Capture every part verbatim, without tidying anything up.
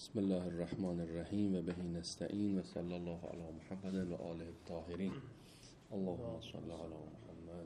بسم الله الرحمن الرحیم و بهی نستعین و صلی الله علی محمد و آله الطاهرین. اللهم صل علی محمد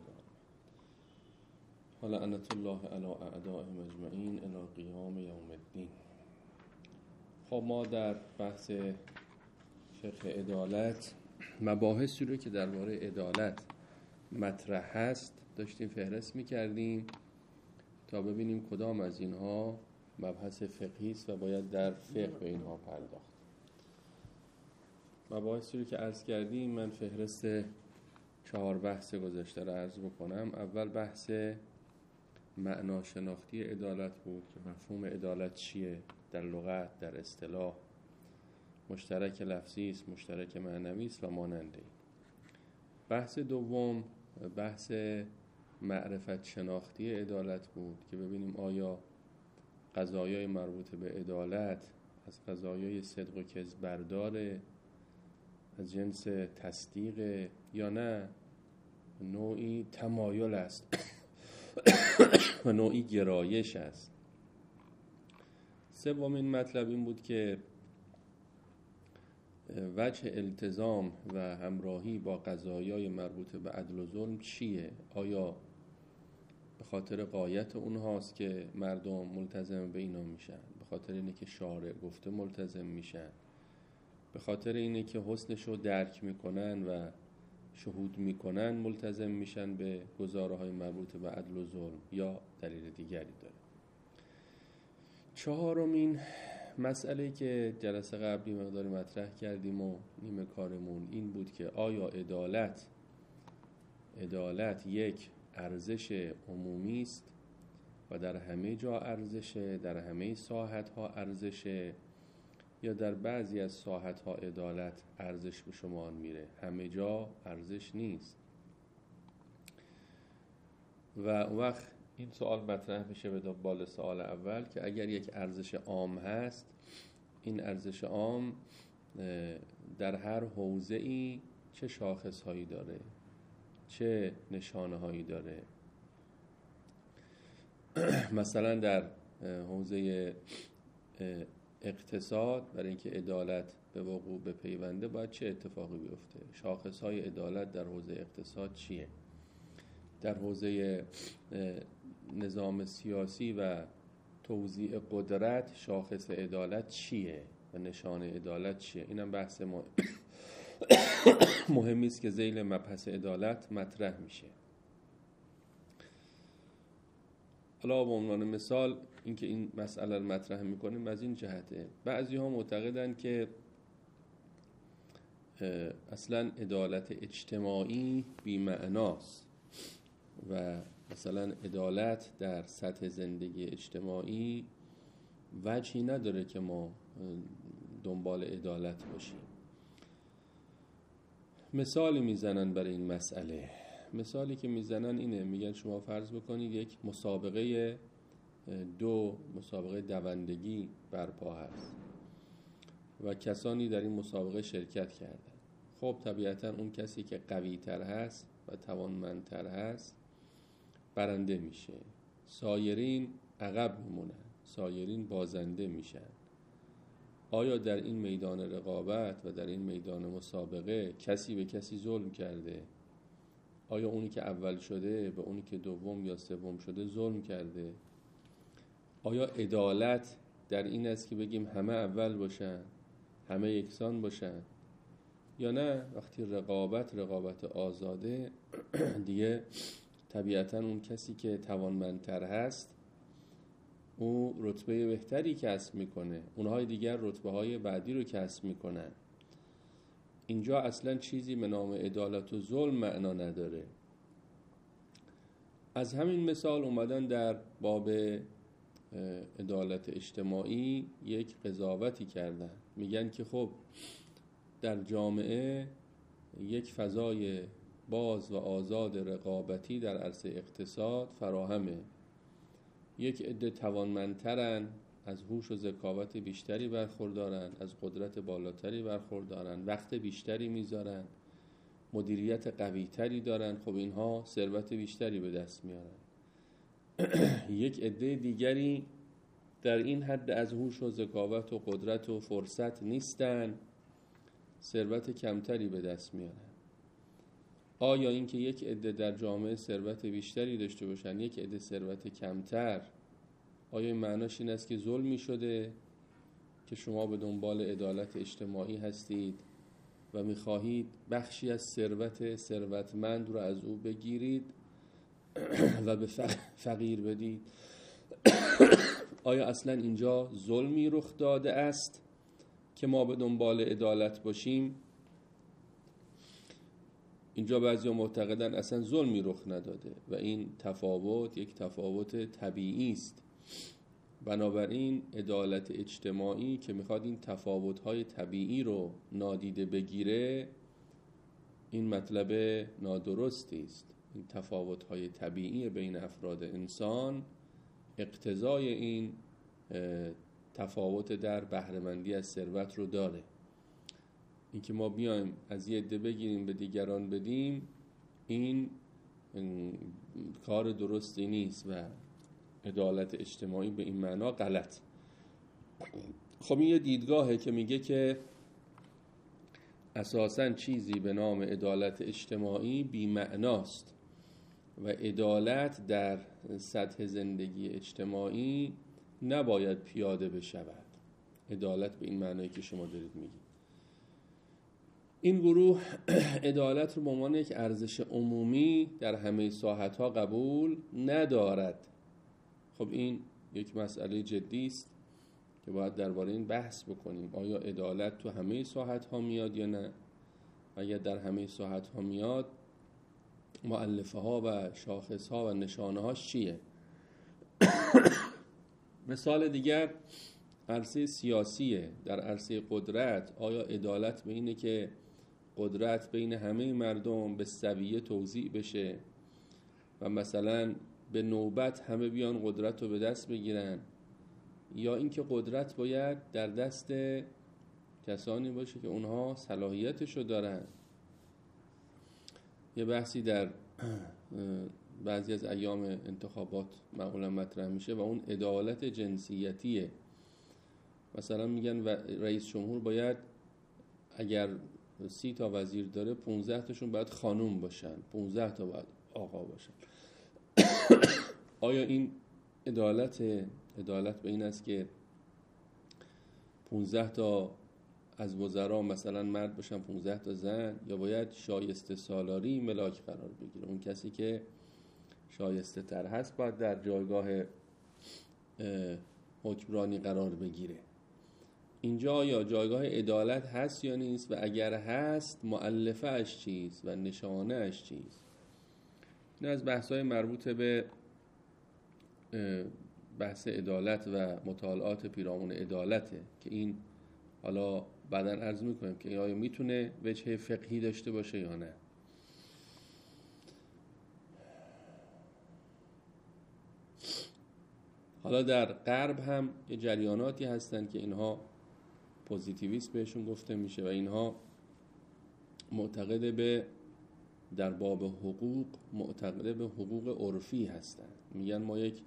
و لعنت الله علی اعدائهم اجمعین الی قیام یوم الدین. خب ما در بحث فقه عدالت مباحثی رو که درباره عدالت مطرح هست داشتیم فهرست می‌کردیم تا ببینیم کدام از اینها مبحث فقهی است و باید در فقه به اینها پرداخت. مباحثی رو که عرض کردیم من فهرست چهار بحث گذشته را عرض بکنم. اول بحث معناشناختی عدالت بود که مفهوم عدالت چیه در لغت، در اصطلاح، مشترک لفظی است، مشترک معنوی است و ماننده. بحث دوم بحث معرفت شناختی عدالت بود که ببینیم آیا قضایای مربوط به عدالت از قضایای صدق و کذب برداره، از جنس تصدیق یا نه نوعی تمایل است و نوعی گرایش است. سومین مطلب این بود که وجه التزام و همراهی با قضایای مربوط به عدل و ظلم چیه؟ آیا به خاطر غایت اونهاست که مردم ملتزم به اینا میشن، به خاطر اینه که شارع گفته ملتزم میشن، به خاطر اینه که حسنشو درک میکنن و شهود میکنن ملتزم میشن به گزاره‌های مربوط به عدل و ظلم، یا دلیل دیگری داره؟ چهارمین مسئله که جلسه قبلی مقداری مطرح کردیم و نیمه کارمون این بود که آیا عدالت عدالت یک ارزش عمومی است و در همه جا ارزشه، در همه ساحت‌ها ارزشه، یا در بعضی از ساحت‌ها عدالت ارزش به شمار میره، همه جا ارزش نیست؟ و اون وقت این سوال مطرح میشه به دنبال سوال اول که اگر یک ارزش عام هست، این ارزش عام در هر حوزه‌ای چه شاخص‌هایی داره، چه نشانه هایی داره؟ مثلا در حوزه اقتصاد برای اینکه عدالت به وقوع بپیونده باید چه اتفاقی بیفته؟ شاخص های عدالت در حوزه اقتصاد چیه؟ در حوزه نظام سیاسی و توزیع قدرت شاخص عدالت چیه و نشانه عدالت چیه؟ اینم بحث ما مهمی است که ذیل مبحث عدالت مطرح میشه. حالا به عنوان مثال اینکه این مسئله رو مطرح میکنیم از این جهته، بعضی ها معتقدند که اصلا عدالت اجتماعی بی‌معناست و مثلا عدالت در سطح زندگی اجتماعی وجهی نداره که ما دنبال عدالت باشیم. مثالی میزنن برای این مسئله. مثالی که میزنن اینه، میگن شما فرض بکنید یک مسابقه دو مسابقه دوندگی برپا هست و کسانی در این مسابقه شرکت کردن. خب طبیعتا اون کسی که قوی تر هست و توانمندتر هست برنده میشه، سایرین عقب میمونن، سایرین بازنده میشن. آیا در این میدان رقابت و در این میدان مسابقه کسی به کسی ظلم کرده؟ آیا اونی که اول شده به اونی که دوم یا سوم شده ظلم کرده؟ آیا عدالت در این است که بگیم همه اول باشن، همه یکسان باشن؟ یا نه وقتی رقابت رقابت آزاده دیگه طبیعتا اون کسی که توانمندتر هست او رتبه بهتری کسب میکنه، اونهای دیگر رتبه های بعدی رو کسب میکنن. اینجا اصلا چیزی به نام عدالت و ظلم معنا نداره. از همین مثال اومدن در باب عدالت اجتماعی یک قضاوتی کردن، میگن که خب در جامعه یک فضای باز و آزاد رقابتی در عرصه اقتصاد فراهمه، یک عده توانمندترن، از هوش و ذکاوت بیشتری برخوردارن، از قدرت بالاتری برخوردارن، وقت بیشتری میذارن، مدیریت قویتری دارن. خب اینها ثروت بیشتری به دست میارن. یک عده دیگری در این حد از هوش و ذکاوت و قدرت و فرصت نیستن، ثروت کمتری به دست میارن. آیا اینکه یک عده در جامعه ثروت بیشتری داشته باشن، یک عده ثروت کمتر، آیا این معناش این است که ظلمی شده که شما به دنبال عدالت اجتماعی هستید و میخواهید بخشی از ثروت ثروتمند رو از او بگیرید و به فقیر بدید؟ آیا اصلا اینجا ظلمی رخ داده است که ما به دنبال عدالت باشیم؟ اینجا بعضی معتقدن اصلا ظلمی رخ نداده و این تفاوت یک تفاوت طبیعی است. بنابراین عدالت اجتماعی که میخواد این تفاوت‌های طبیعی رو نادیده بگیره، این مطلب نادرستی است. این تفاوت‌های طبیعی بین افراد انسان اقتضای این تفاوت در بهره‌مندی از ثروت رو داره. اینکه ما بیایم از یه عده بگیریم به دیگران بدیم، این کار درستی نیست و عدالت اجتماعی به این معنا غلط. خب این یه دیدگاهه که میگه که اساساً چیزی به نام عدالت اجتماعی بی معناست و عدالت در سطح زندگی اجتماعی نباید پیاده بشود. عدالت به این معنایی که شما دارید میگید. این گروه عدالت رو به عنوان یک ارزش عمومی در همه ساحت‌ها قبول ندارد. خب این یک مسئله جدی است که باید درباره این بحث بکنیم. آیا عدالت تو همه ساحت‌ها میاد یا نه؟ اگر در همه ساحت‌ها میاد، مؤلفه ها و شاخص ها و نشانه هاش چیه؟ مثال دیگر عرصه سیاسیه. در عرصه قدرت آیا عدالت به اینه که قدرت بین همه مردم به سویه توزیع بشه و مثلا به نوبت همه بیان قدرت رو به دست بگیرن، یا اینکه قدرت باید در دست کسانی باشه که اونها صلاحیتشو دارن؟ یه بحثی در بعضی از ایام انتخابات معمولا مطرح میشه و اون عدالت جنسیتیه. مثلا میگن رئیس جمهور باید اگر سی تا وزیر داره پونزده تاشون باید خانوم باشن، پونزده تا باید آقا باشن. آیا این عدالت عدالت به این است که پونزده تا از وزرا مثلا مرد باشن، پونزده تا زن، یا باید شایسته سالاری ملاک قرار بگیره؟ اون کسی که شایسته تر هست باید در جایگاه حکمرانی قرار بگیره. اینجا یا جایگاه عدالت هست یا نیست؟ و اگر هست مؤلفه اش چیست و نشانه اش چیست؟ این از بحث‌های مربوط به بحث عدالت و مطالعات پیرامون عدالته که این حالا بعداً عرض میکنیم که آیا میتونه وجه فقهی داشته باشه یا نه. حالا در غرب هم یه جریاناتی هستن که اینها پوزیتیویست بهشون گفته میشه و اینها معتقد به در باب حقوق معتقد به حقوق عرفی هستن. میگن ما یک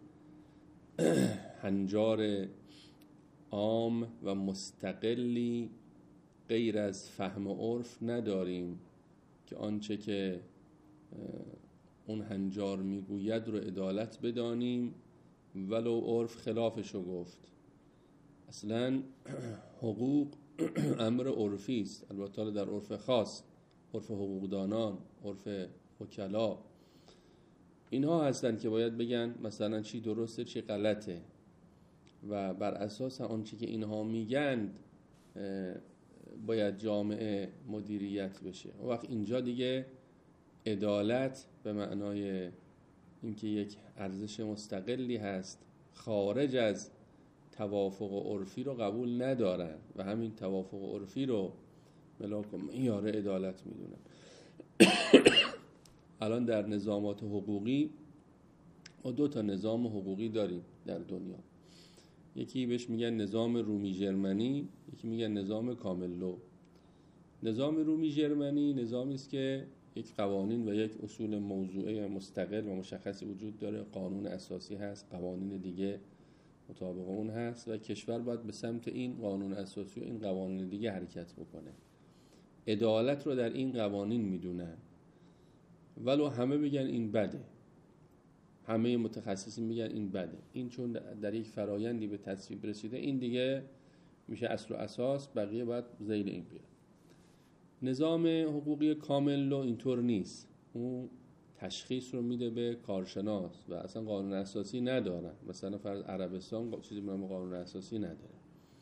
هنجار عام و مستقلی غیر از فهم و عرف نداریم که آنچه که اون هنجار میگوید رو عدالت بدانیم ولو عرف خلافشو گفت. اصلا حقوق امر عرفی است، البته در عرف خاص، عرف حقوقدانان، عرف وکلا، اینها هستن که باید بگن مثلا چی درسته چی غلطه و بر اساس آنچه که اینها میگن باید جامعه مدیریت بشه. وقت اینجا دیگه عدالت به معنای اینکه یک ارزش مستقلی هست خارج از توافق عرفی رو قبول ندارن و همین توافق عرفی رو ملاک و معیار عدالت میدونن. الان در نظامات حقوقی ما دو تا نظام حقوقی داریم در دنیا. یکی بهش میگن نظام رومی ژرمنی، یکی میگن نظام کاملو. نظام رومی ژرمنی نظامی است که یک قوانین و یک اصول موضوعی مستقل و مشخصی وجود داره. قانون اساسی هست، قوانین دیگه مطابق اون هست و کشور باید به سمت این قانون اساسی و این قوانین دیگه حرکت بکنه. عدالت رو در این قوانین میدونن ولو همه بگن این بده، همه متخصصین میگن این بده، این چون در یک فرایندی به تصویب رسیده این دیگه میشه اصل و اساس، بقیه باید ذیل این بیاد. نظام حقوقی کامل اینطور نیست، اون تشخیص رو میده به کارشناس و اصلا قانون اساسی ندارن. مثلا فرض عربستان چیزی به نام قانون اساسی نداره،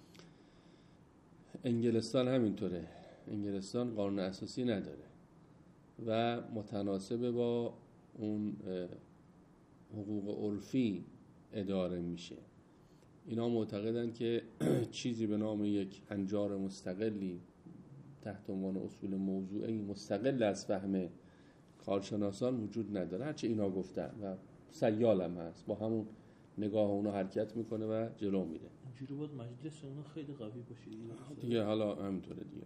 انگلستان همینطوره، انگلستان قانون اساسی نداره و متناسب با اون حقوق عرفی اداره میشه. اینا معتقدن که چیزی به نام یک هنجار مستقلی تحت عنوان اصول موضوعی مستقل از فهم کارشناسان وجود نداره، هرچه اینا گفتن و سیال هم هست، با همون نگاه اونا حرکت میکنه و جلو میره. اینجوری بود مجلس اونا خیلی قوی باشه دیگه، حالا همینطوره دیگه.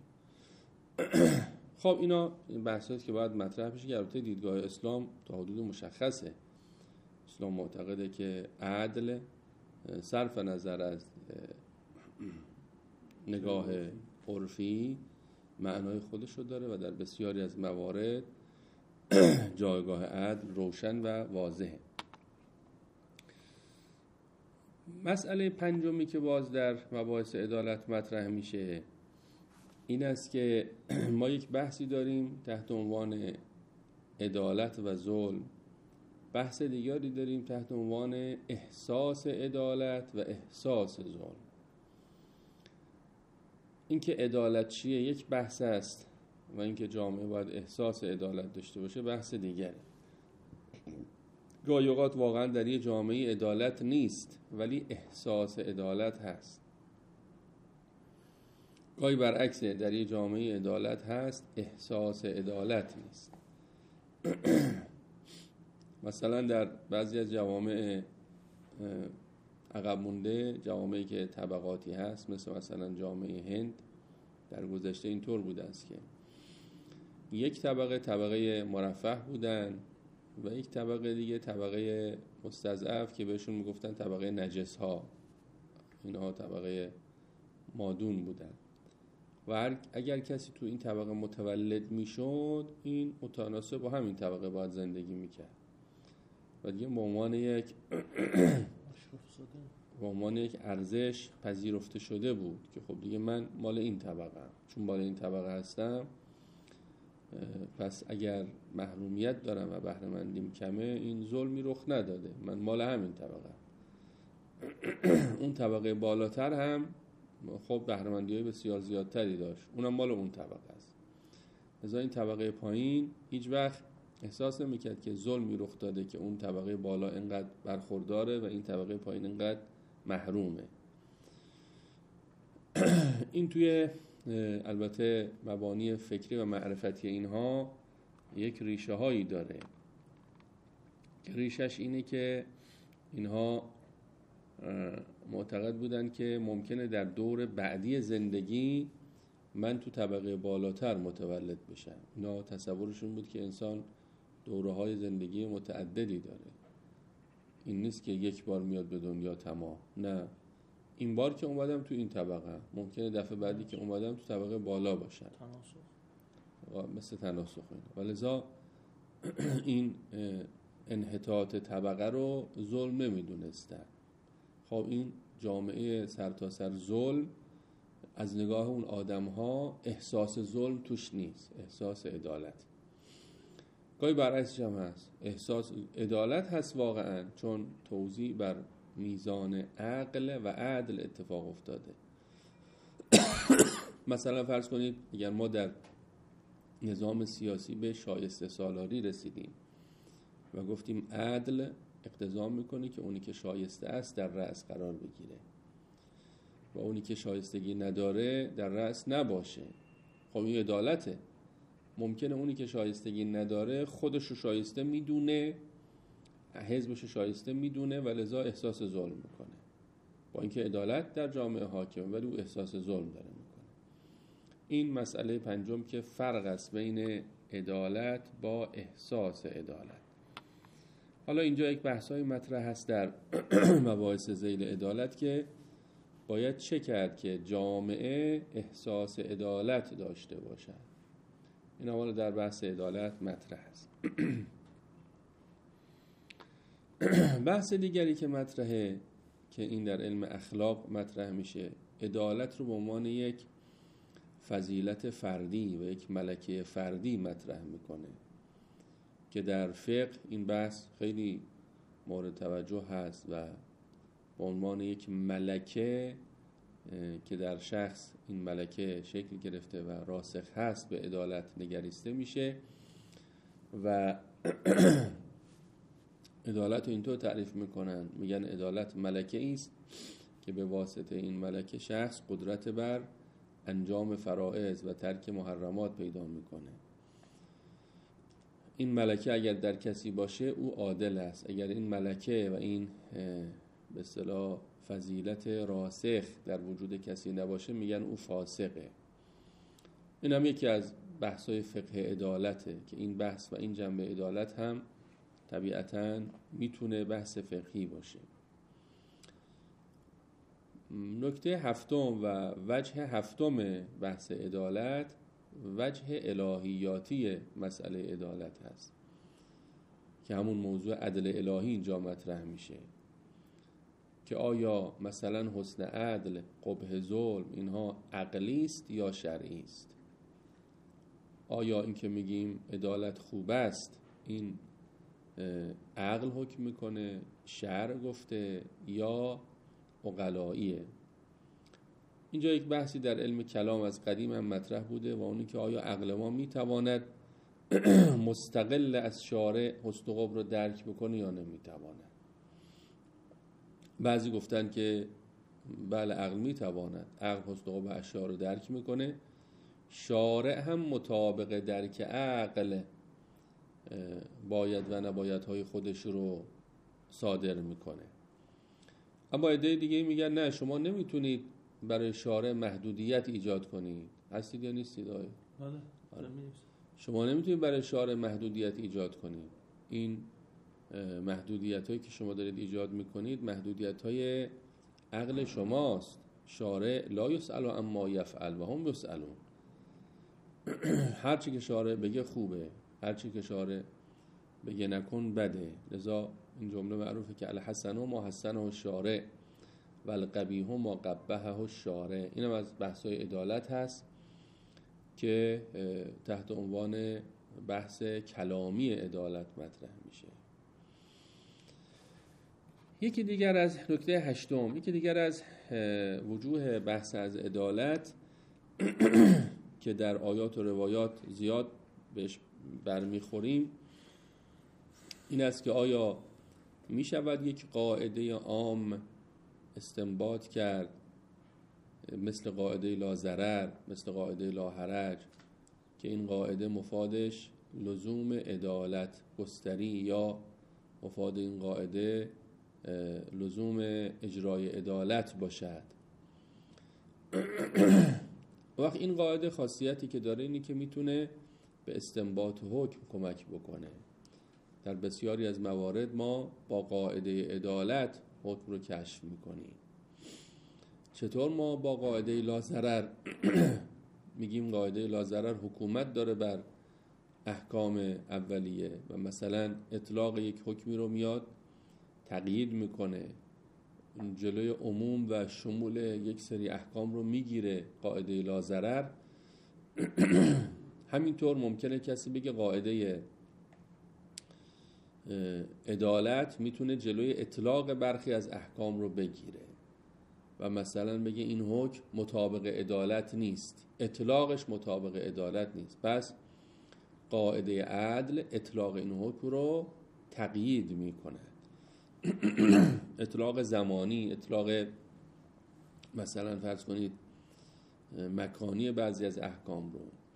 خب اینا این بحثاست که باید مطرح بشه که البته دیدگاه اسلام تا حدود مشخصه. اسلام معتقده که عدل صرف نظر از نگاه عرفی معنای خودش رو داره و در بسیاری از موارد جایگاه عدل روشن و واضحه. مسئله پنجمی که باز در مباحث عدالت مطرح میشه این است که ما یک بحثی داریم تحت عنوان عدالت و ظلم، بحث دیگری داریم تحت عنوان احساس عدالت و احساس ظلم. اینکه عدالت چیه یک بحث است و اینکه جامعه باید احساس عدالت داشته باشه بحث دیگره. گاهی اوقات واقعا در یه جامعه عدالت نیست ولی احساس عدالت هست. گاهی برعکس، در یه جامعه عدالت هست احساس عدالت نیست. مثلا در بعضی از جوامع عقب مونده، جوامعی که طبقاتی هست مثل مثلا جامعه هند، در گذشته اینطور بوده است که یک طبقه طبقه مرفه بودن و یک طبقه دیگه طبقه مستضعف که بهشون میگفتن طبقه نجس ها، اینها طبقه مادون بودن و اگر کسی تو این طبقه متولد میشد این متناسب با همین طبقه باید زندگی میکرد و دیگه به عنوان یک به عنوان یک ارزش پذیرفته شده بود که خب دیگه من مال این طبقه هم. چون مال این طبقه هستم پس اگر محرومیت دارم و بهره مندیم کمه این ظلمی رخ نداده، من مال همین طبقه. اون طبقه بالاتر هم خب بهره مندی‌های بسیار زیادتری داشت، اونم مال اون طبقه است. لذا این طبقه پایین هیچ وقت احساس نمی‌کرد که ظلمی رخ داده که اون طبقه بالا اینقدر برخورداره و این طبقه پایین اینقدر محرومه. این توی البته مبانی فکری و معرفتی اینها یک ریشه هایی داره که ریشش اینه که اینها معتقد بودن که ممکنه در دور بعدی زندگی من تو طبقه بالاتر متولد بشم. اینا تصورشون بود که انسان دوره های زندگی متعددی داره، این نیست که یک بار میاد به دنیا تمام، نه، این بار که اومدم تو این طبقه ممکنه دفعه بعدی که اومدم تو طبقه بالا باشم، تناسخ، مثل تناسخ اینا. ولذا این انحطاط طبقه رو ظلم نمیدونستن. خب این جامعه سرتاسر ظلم از نگاه اون آدم ها احساس ظلم توش نیست، احساس عدالت. گاهی برعکسش هم هست، احساس عدالت هست واقعا، چون توزیع بر میزان عقل و عدل اتفاق افتاده. مثلا فرض کنید اگر ما در نظام سیاسی به شایسته سالاری رسیدیم و گفتیم عدل اقتضا میکنه که اونی که شایسته است در رأس قرار بگیره و اونی که شایستگی نداره در رأس نباشه. خب این عدالته. ممکنه اونی که شایستگی نداره خودش رو شایسته میدونه، حزبش رو شایسته میدونه و لذا احساس ظلم میکنه، با اینکه عدالت در جامعه حاکمه ولی او احساس ظلم داره میکنه. این مسئله پنجم که فرق است بین عدالت با احساس عدالت. حالا اینجا یک بحث‌های مطرح هست در مباحث ذیل عدالت که باید چه کرد که جامعه احساس عدالت داشته باشد. این حالا در بحث عدالت مطرح است. بحث دیگری که مطرحه که این در علم اخلاق مطرح میشه، عدالت رو به عنوان یک فضیلت فردی و یک ملکه فردی مطرح میکنه که در فقه این بحث خیلی مورد توجه هست و به عنوان یک ملکه که در شخص این ملکه شکل گرفته و راسخ هست به عدالت نگریسته میشه و عدالت رو اینطور تعریف میکنن، میگن عدالت ملکه است که به واسطه این ملکه شخص قدرت بر انجام فرائض و ترک محرمات پیدا میکنه. این ملکه اگر در کسی باشه او عادل است. اگر این ملکه و این به اصطلاح فضیلت راسخ در وجود کسی نباشه میگن او فاسقه. این هم یکی از بحث‌های فقه عدالته که این بحث و این جنبه عدالت هم طبیعتاً میتونه بحث فقهی باشه. نکته هفتم و وجه هفتم بحث عدالت وجه الهیاتی مسئله عدالت هست که همون موضوع عدل الهی اینجا مطرح میشه که آیا مثلا حسن عدل، قبح ظلم اینها عقلی است یا شرعی است؟ آیا این که میگیم عدالت خوب است این عقل حکم میکنه، شرع گفته یا عقلاییه؟ اینجا یک بحثی در علم کلام از قدیم هم مطرح بوده و اونی که آیا عقل ما میتواند مستقل از شارع حسن و قبح رو درک بکنه یا نمیتواند. بعضی گفتن که بله عقل میتواند، عقل حسن و قبح اشیاء رو درک میکنه، شارع هم مطابق درک عقل باید و نباید های خودش رو صادر میکنه. اما عده دیگه میگن نه، شما نمیتونید برای شارع محدودیت ایجاد کنید. هستید یا نیستید آقای؟ بله. شما نمیتونید برای شارع محدودیت ایجاد کنید. این محدودیت هایی که شما دارید ایجاد میکنید محدودیت های عقل شماست. شارع لا یسأل عما یفعل و هم یسألون. هر چی که شارع بگه خوبه، هر چی که شارع بگه نکن بده. لذا این جمله معروفه که الحسن ما حسنه الشارع و القبیح ما قبحه الشارع. اینم از بحث‌های عدالت هست که تحت عنوان بحث کلامی عدالت مطرح میشه. یکی دیگر از نکته هشتم، یکی دیگر از وجوه بحث از عدالت که در آیات و روایات زیاد بهش برمیخوریم این است که آیا می شود یک قاعده عام استنباط کرد مثل قاعده لا ضرر، مثل قاعده لا حرج که این قاعده مفادش لزوم عدالت گستری یا مفاد این قاعده لزوم اجرای عدالت باشد؟ وقت این قاعده خاصیتی که داره اینی که میتونه به استنباط حکم کمک بکنه. در بسیاری از موارد ما با قاعده عدالت حکم رو کشف میکنیم. چطور ما با قاعده لا ضرر میگیم قاعده لا ضرر حکومت داره بر احکام اولیه و مثلا اطلاق یک حکمی رو میاد تقیید میکنه، جلوی عموم و شمول یک سری احکام رو میگیره قاعده لا ضرر. همینطور ممکنه کسی بگه قاعده عدالت میتونه جلوی اطلاق برخی از احکام رو بگیره و مثلا بگه این حکم مطابق عدالت نیست، اطلاقش مطابق عدالت نیست، پس قاعده عدل اطلاق این حکم رو تقیید میکنه. اطلاق زمانی، اطلاق مثلا فرض کنید مکانی بعضی از احکام رو.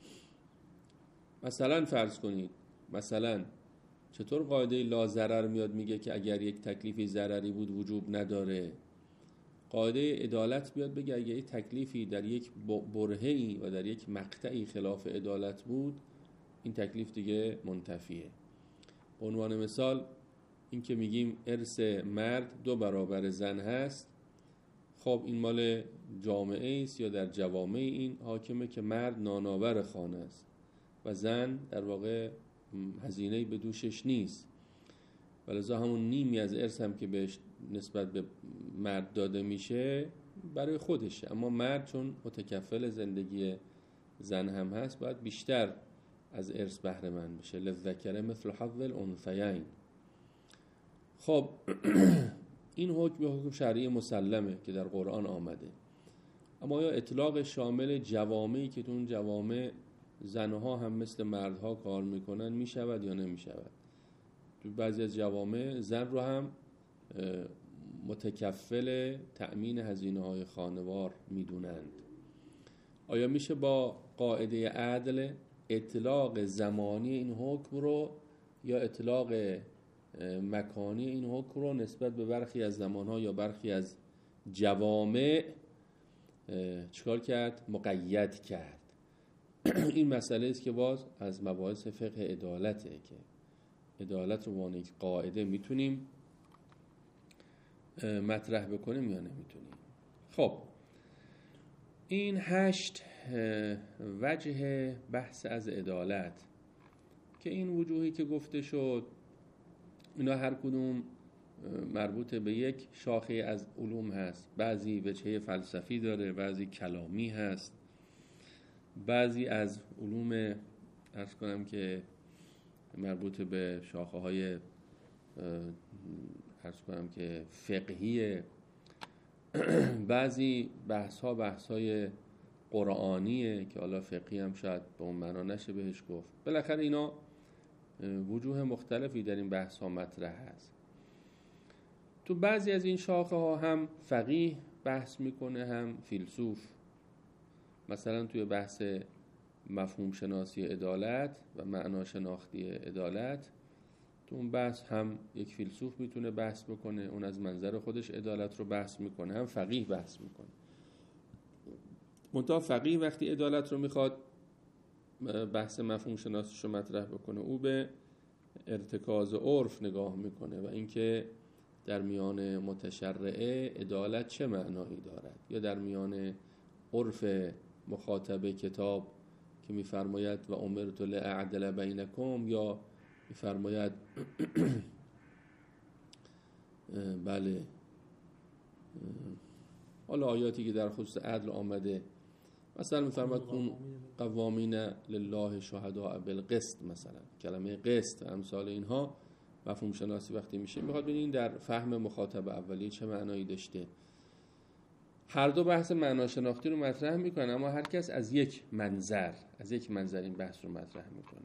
مثلا فرض کنید مثلا چطور قاعده لا ضرر میاد میگه که اگر یک تکلیفی ضرری بود وجوب نداره؟ قاعده عدالت بیاد بگه اگر یک تکلیفی در یک برهه‌ای و در یک مقطعی خلاف عدالت بود این تکلیف دیگه منتفیه. به عنوان مثال این که میگیم ارث مرد دو برابر زن هست، خب این مال جامعه است یا در جوامع این حاکمه که مرد نانآور خانه است و زن در واقع هزینه‌ای به دوشش نیست، ولذا همون نیمی از ارث هم که بهش نسبت به مرد داده میشه برای خودشه، اما مرد چون متکفل زندگی زن هم هست باید بیشتر از ارث بهره مند بشه. للذکر مثل حظ الانثیین. خب این حکم حکم شرعی مسلمه که در قرآن آمده، اما یا اطلاق شامل جوامعی که تو اون جوامع زنها هم مثل مردها کار میکنن میشود یا نمیشود؟ تو بعضی از جوامع زن رو هم متکفل تأمین هزینه های خانوار میدونند. آیا میشه با قاعده عدل اطلاق زمانی این حکم رو یا اطلاق مکانی این حکم رو نسبت به برخی از زمانها یا برخی از جوامع چکار کرد؟ مقید کرد. این مسئله است که باز از مباحث فقه عدالته که عدالت رو به عنوان یک قاعده میتونیم مطرح بکنیم یا نمیتونیم. خب این هشت وجه بحث از عدالت که این وجوهی که گفته شد اینا هر کدوم مربوط به یک شاخه از علوم هست. بعضی وجهه فلسفی داره، بعضی کلامی هست، بعضی از علوم عرض کنم که مربوط به شاخه های عرض کنم که فقهی، بعضی بحث ها بحث های قرآنیه که حالا فقهی هم شاید به اون معنا نشه بهش گفت. بالاخره اینا وجوه مختلفی در این بحث ها مطرح هست. تو بعضی از این شاخه ها هم فقیه بحث میکنه هم فیلسوف. مثلا توی بحث مفهوم شناسی عدالت و معنا شناختی عدالت، تو اون بحث هم یک فیلسوف میتونه بحث بکنه، اون از منظر خودش عدالت رو بحث میکنه، هم فقیه بحث میکنه. منتها فقیه وقتی عدالت رو میخواد بحث مفهوم شناسیش رو مطرح بکنه، او به ارتکاز عرف نگاه میکنه و اینکه در میان متشرعه عدالت چه معنایی دارد، یا در میان عرف مخاطب کتاب که میفرماید و امرت لاعدل بینکم، یا میفرماید بله حالا آیاتی که در خصوص عدل آمده، مثلا میفرماید کن قوامین لله شهداء بالقسط، مثلا کلمه قسط امثال اینها مفهوم شناسی وقتی میشه میخواد ببینید در فهم مخاطب اولیه چه معنایی داشته. هر دو بحث معنا شناختی رو مطرح میکنه، اما هر کس از یک منظر از یک منظر این بحث رو مطرح میکنه.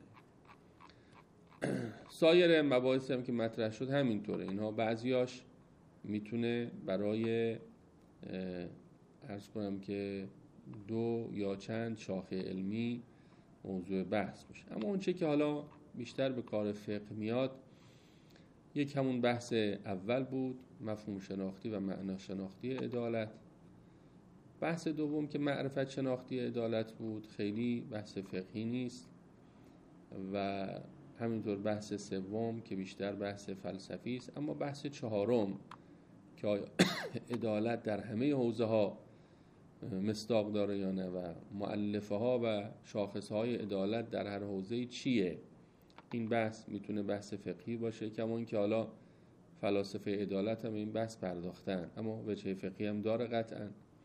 سایر مباحث هم که مطرح شد همینطوره. اینها بعضیاش میتونه برای عرض کنم که دو یا چند شاخه علمی موضوع بحث باشه، اما اون چه که حالا بیشتر به کار فقه میاد یک همون بحث اول بود، مفهوم شناختی و معنا شناختی عدالت. بحث دوم که معرفت شناختی عدالت بود، خیلی بحث فقهی نیست، و همینطور بحث سوم که بیشتر بحث فلسفی است. اما بحث چهارم که عدالت در همه حوزه ها مصداق داره یا نه و مؤلفه ها و شاخص های عدالت در هر حوزه چیه، این بحث میتونه بحث فقهی باشه، کما اینکه حالا فلاسفه عدالت هم این بحث پرداختن، اما وجه فقهی هم داره قطعا.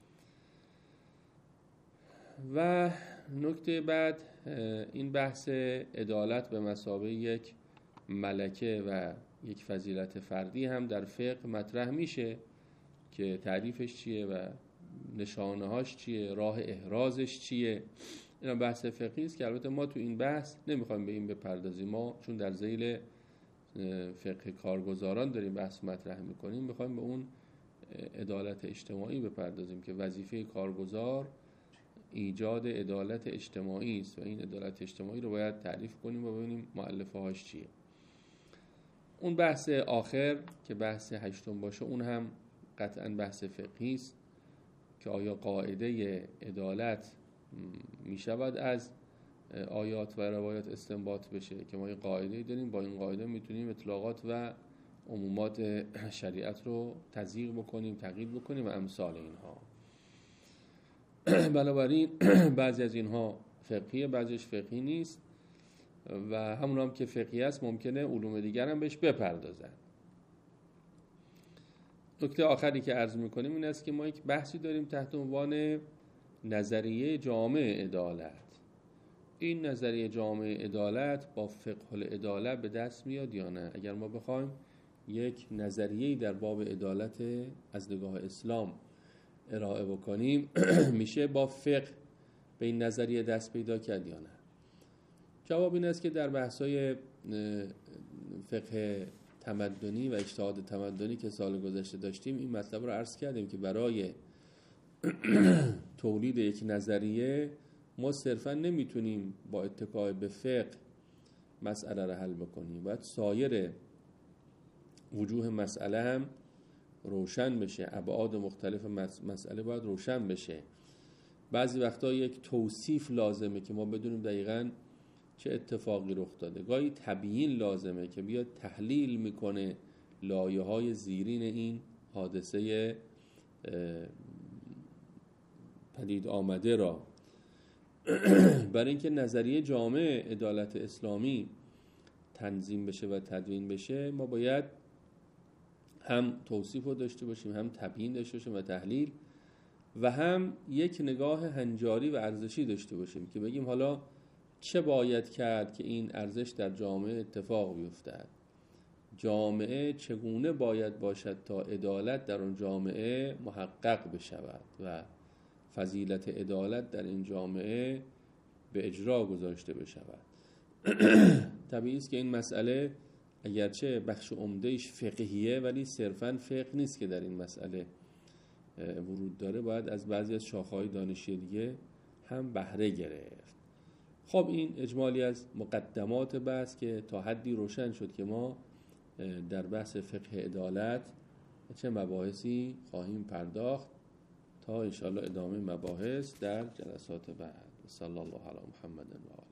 و نکته بعد این بحث عدالت به مثابه یک ملکه و یک فضیلت فردی هم در فقه مطرح میشه که تعریفش چیه و نشانه هاش چیه، راه احرازش چیه. اینا بحث فقهی است که البته ما تو این بحث نمیخوایم به این بپردازیم. ما چون در ذیل فقه کارگزاران داریم بحث مطرح میکنیم، میخوایم به اون عدالت اجتماعی بپردازیم که وظیفه کارگزار ایجاد عدالت اجتماعی است و این عدالت اجتماعی رو باید تعریف کنیم و ببینیم مؤلفه هاش چیه. اون بحث آخر که بحث هشتم باشه، اون هم قطعا بحث فقهی است که آیا قاعده عدالت می شود از آیات و روایات استنباط بشه، که ما یه قاعده داریم، با این قاعده میتونیم اطلاقات و عمومات شریعت رو تضییق بکنیم، تغییر بکنیم و امثال اینها. بنابراین بعضی از اینها فقهیه، بعضیش فقهی نیست و همون هم که فقهی است ممکنه علوم دیگر هم بهش بپردازن. نکته آخری که عرض میکنیم این است که ما یک بحثی داریم تحت عنوان نظریه جامع عدالت. این نظریه جامع عدالت با فقه العدالت به دست میاد یا نه؟ اگر ما بخوایم یک نظریه‌ای در باب عدالت از نگاه اسلام ارائه بکنیم میشه با فقه به این نظریه دست پیدا کرد یا نه؟ جواب این است که در بحث‌های فقه تمدنی و اجتهاد تمدنی که سال گذشته داشتیم این مطلب رو عرض کردیم که برای تولید یک نظریه ما صرفا نمیتونیم با اتکای به فقه مسئله رو حل بکنیم، باید سایر وجوه مسئله هم روشن بشه، ابعاد مختلف مسئله باید روشن بشه. بعضی وقتا یک توصیف لازمه که ما بدونیم دقیقاً چه اتفاقی رخ داده، گاهی تبیین لازمه که بیاد تحلیل میکنه لایه‌های زیرین این حادثه پدید آمده را. برای اینکه نظریه جامع عدالت اسلامی تنظیم بشه و تدوین بشه ما باید هم توصیف رو داشته باشیم، هم تبیین داشته باشیم و تحلیل، و هم یک نگاه هنجاری و ارزشی داشته باشیم که بگیم حالا چه باید کرد که این ارزش در جامعه اتفاق بیفتد، جامعه چگونه باید باشد تا عدالت در اون جامعه محقق بشود و فضیلت عدالت در این جامعه به اجرا گذاشته بشود. طبیعی است که این مسئله اگرچه بخش عمدهش فقهیه ولی صرفاً فقه نیست که در این مسئله ورود داره، باید از بعضی از شاخه‌های دانشی دیگه هم بهره گرفت. خب این اجمالی از مقدمات بحث که تا حدی روشن شد که ما در بحث فقه عدالت چه مباحثی خواهیم پرداخت تا انشاءالله ادامه مباحث در جلسات بعد. صلی الله علی محمد و آله.